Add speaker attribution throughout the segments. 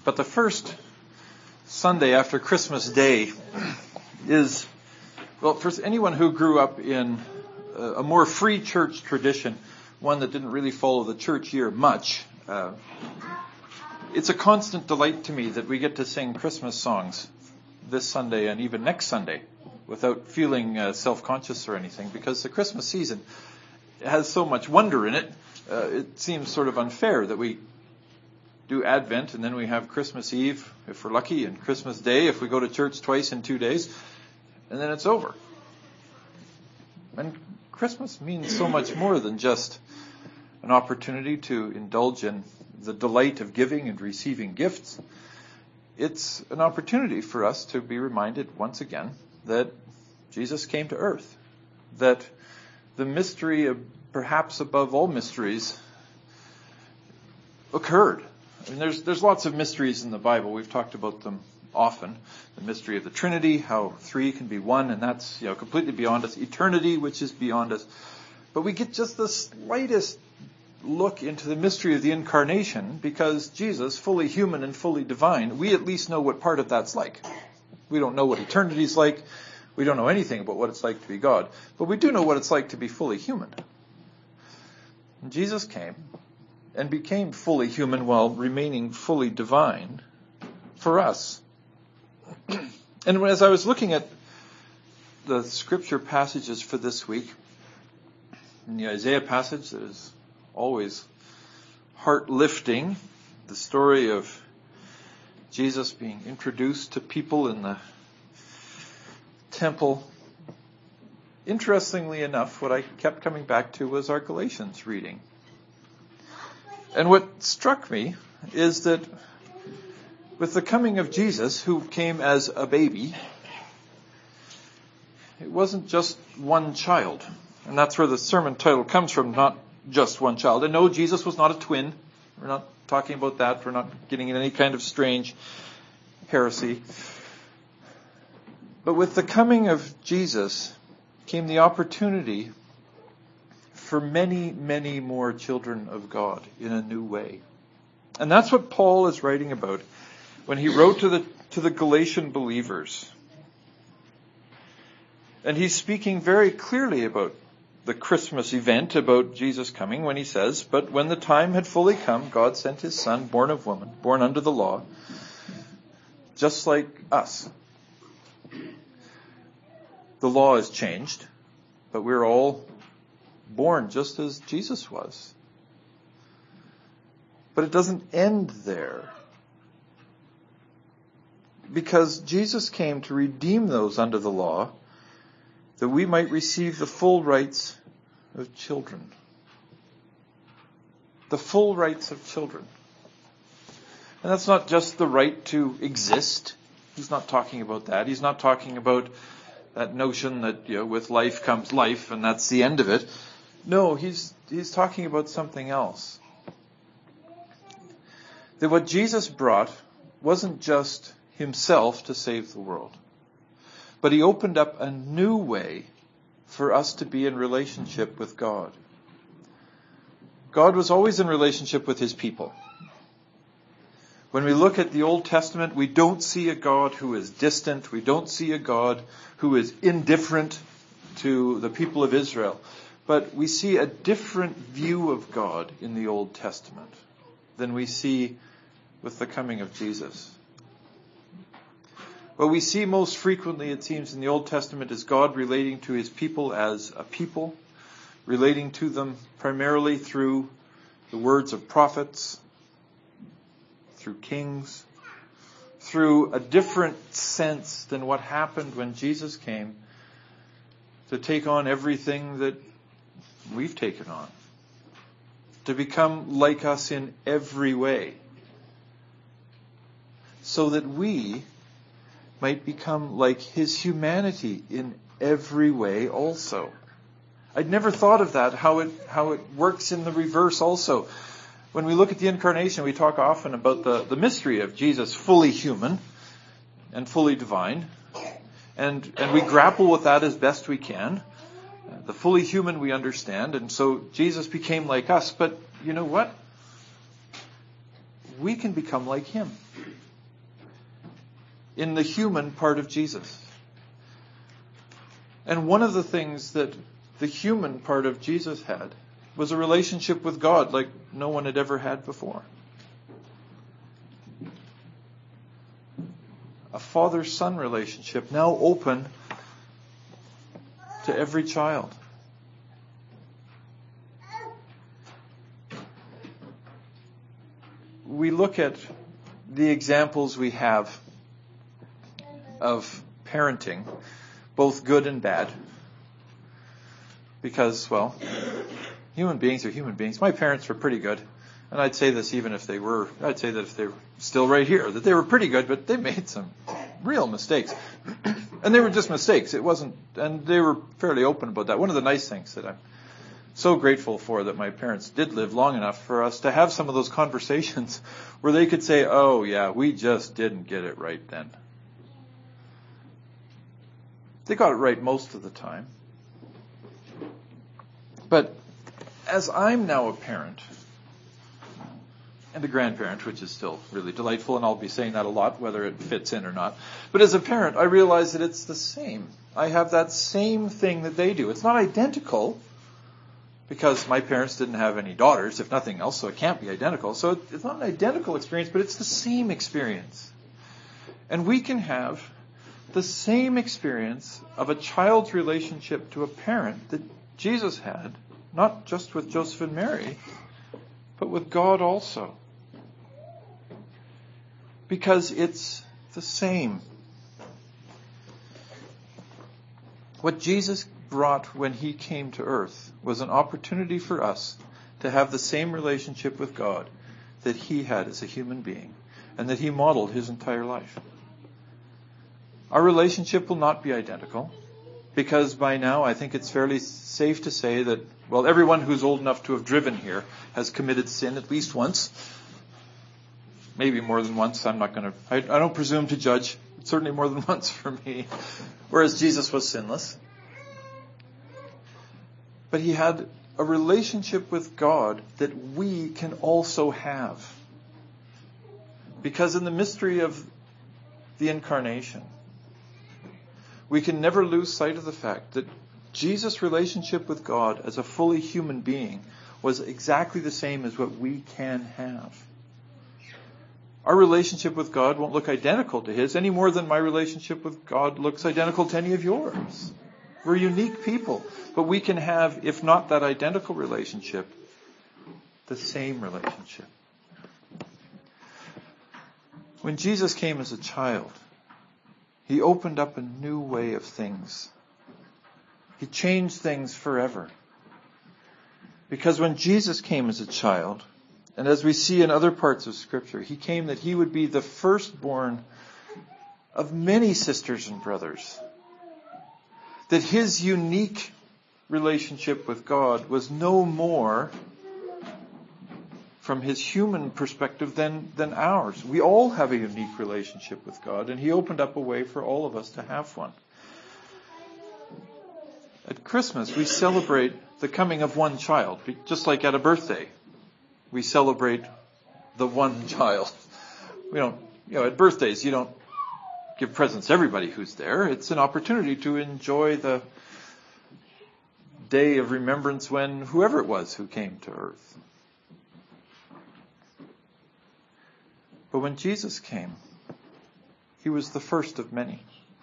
Speaker 1: But the first Sunday after Christmas Day is, well, for anyone who grew up in a more free church tradition, one that didn't really follow the church year much, it's a constant delight to me that we get to sing Christmas songs this Sunday and even next Sunday without feeling self-conscious or anything, because the Christmas season has so much wonder in it. It seems sort of unfair that we do Advent and then we have Christmas Eve, if we're lucky, and Christmas Day if we go to church twice in 2 days, and then it's over. And Christmas means so much more than just an opportunity to indulge in the delight of giving and receiving gifts. It's an opportunity for us to be reminded once again that Jesus came to earth, that the mystery of perhaps above all mysteries occurred. I mean, there's lots of mysteries in the Bible. We've talked about them often. The mystery of the Trinity, how three can be one, and that's completely beyond us. Eternity, which is beyond us. But we get just the slightest look into the mystery of the incarnation because Jesus, fully human and fully divine, we at least know what part of that's like. We don't know what eternity's like. We don't know anything about what it's like to be God. But we do know what it's like to be fully human. And Jesus came and became fully human while remaining fully divine for us. And as I was looking at the scripture passages for this week, in the Isaiah passage that is always heart-lifting, the story of Jesus being introduced to people in the temple. Interestingly enough, what I kept coming back to was our Galatians reading. And what struck me is that with the coming of Jesus, who came as a baby, it wasn't just one child. And that's where the sermon title comes from, not just one child. And no, Jesus was not a twin. We're not talking about that. We're not getting in any kind of strange heresy. But with the coming of Jesus came the opportunity for many, many more children of God in a new way. And that's what Paul is writing about when he wrote to the Galatian believers. And he's speaking very clearly about the Christmas event, about Jesus coming, when he says, "But when the time had fully come, God sent his son, born of woman, born under the law, just like us." The law has changed, but we're all born just as Jesus was. But it doesn't end there. Because Jesus came to redeem those under the law, that we might receive the full rights of children. The full rights of children. And that's not just the right to exist. He's not talking about that. He's not talking about that notion that with life comes life and that's the end of it. No, he's talking about something else. That what Jesus brought wasn't just himself to save the world, but he opened up a new way for us to be in relationship with God. God was always in relationship with his people. When we look at the Old Testament, we don't see a God who is distant. We don't see a God who is indifferent to the people of Israel. But we see a different view of God in the Old Testament than we see with the coming of Jesus. What we see most frequently, it seems, in the Old Testament is God relating to his people as a people, relating to them primarily through the words of prophets, through kings, through a different sense than what happened when Jesus came to take on everything that we've taken on, to become like us in every way, so that we might become like his humanity in every way also. I'd never thought of that, how it works in the reverse also. When we look at the incarnation, we talk often about the mystery of Jesus fully human and fully divine. And we grapple with that as best we can. The fully human we understand, and so Jesus became like us. But you know what? We can become like him. in the human part of Jesus. And one of the things that the human part of Jesus had was a relationship with God like no one had ever had before. A father-son relationship now open to every child. We look at the examples we have of parenting, both good and bad, because, well, human beings are human beings. My parents were pretty good, and I'd say this even if they were, I'd say that if they were still right here, that they were pretty good, but they made some real mistakes. And they were just mistakes. It wasn't, and they were fairly open about that. One of the nice things that I'm so grateful for that my parents did live long enough for us to have some of those conversations where they could say, oh yeah, we just didn't get it right then. They got it right most of the time. But as I'm now a parent and a grandparent, which is still really delightful, and I'll be saying that a lot, whether it fits in or not. But as a parent, I realize that it's the same. I have that same thing that they do. It's not identical, because my parents didn't have any daughters, if nothing else, so it can't be identical. So it's not an identical experience, but it's the same experience. And we can have the same experience of a child's relationship to a parent that Jesus had, not just with Joseph and Mary, but with God also. Because it's the same. What Jesus brought when he came to earth was an opportunity for us to have the same relationship with God that he had as a human being and that he modeled his entire life. Our relationship will not be identical because by now I think it's fairly safe to say that, well, everyone who's old enough to have driven here has committed sin at least once. Maybe more than once. I don't presume to judge. It's certainly more than once for me. Whereas Jesus was sinless. But he had a relationship with God that we can also have. Because in the mystery of the incarnation, we can never lose sight of the fact that Jesus' relationship with God as a fully human being was exactly the same as what we can have. Our relationship with God won't look identical to his any more than my relationship with God looks identical to any of yours. We're unique people, but we can have, if not that identical relationship, the same relationship. When Jesus came as a child, he opened up a new way of things. He changed things forever. Because when Jesus came as a child, and as we see in other parts of Scripture, he came that he would be the firstborn of many sisters and brothers. That his unique relationship with God was no more from his human perspective than ours. We all have a unique relationship with God, and he opened up a way for all of us to have one. At Christmas, we celebrate the coming of one child, just like at a birthday. We celebrate the one child. We don't, at birthdays, you don't give presents to everybody who's there. It's an opportunity to enjoy the day of remembrance when whoever it was who came to earth. But when Jesus came, he was the first of many.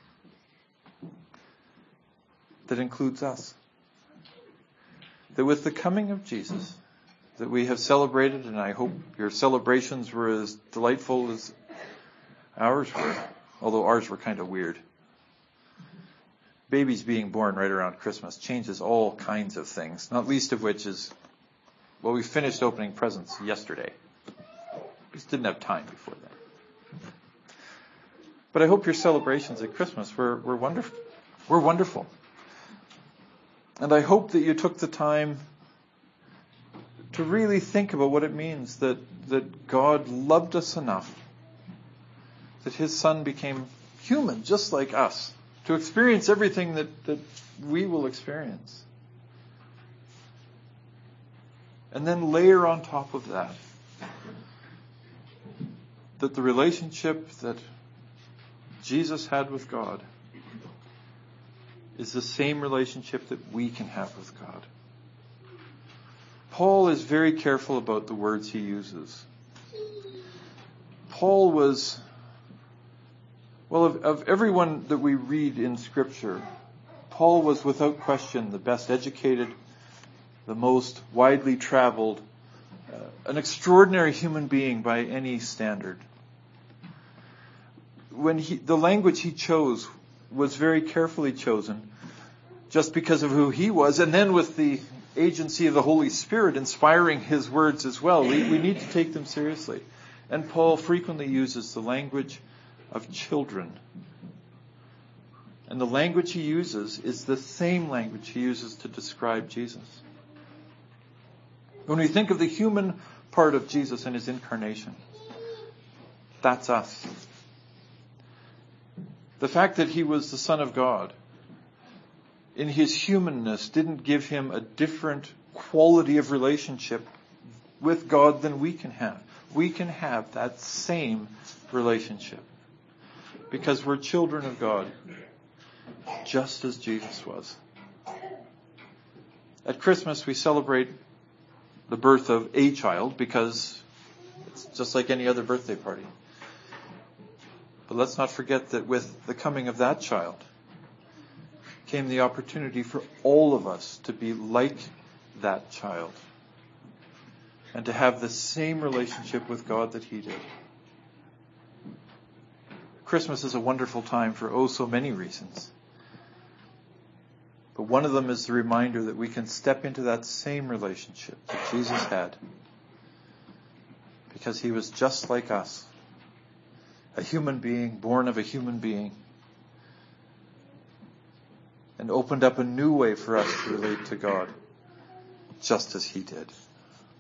Speaker 1: That includes us. That with the coming of Jesus, that we have celebrated, and I hope your celebrations were as delightful as ours were, although ours were kind of weird. Babies being born right around Christmas changes all kinds of things, not least of which is, well, we finished opening presents yesterday. We just didn't have time before that. But I hope your celebrations at Christmas were wonderful. Were wonderful. And I hope that you took the time to really think about what it means that God loved us enough, that his son became human just like us, to experience everything that we will experience. And then layer on top of that the relationship that Jesus had with God is the same relationship that we can have with God. Paul is very careful about the words he uses. Paul was, of everyone that we read in Scripture, Paul was without question the best educated, the most widely traveled, an extraordinary human being by any standard. The language he chose was very carefully chosen just because of who he was, and then with the agency of the Holy Spirit inspiring his words as well. We need to take them seriously. And Paul frequently uses the language of children. And the language he uses is the same language he uses to describe Jesus. When we think of the human part of Jesus and his incarnation, that's us. The fact that he was the Son of God in his humanness didn't give him a different quality of relationship with God than we can have. We can have that same relationship because we're children of God, just as Jesus was. At Christmas, we celebrate the birth of a child because it's just like any other birthday party. But let's not forget that with the coming of that child came the opportunity for all of us to be like that child and to have the same relationship with God that he did. Christmas is a wonderful time for so many reasons. But one of them is the reminder that we can step into that same relationship that Jesus had because he was just like us, a human being, born of a human being, and opened up a new way for us to relate to God, just as he did.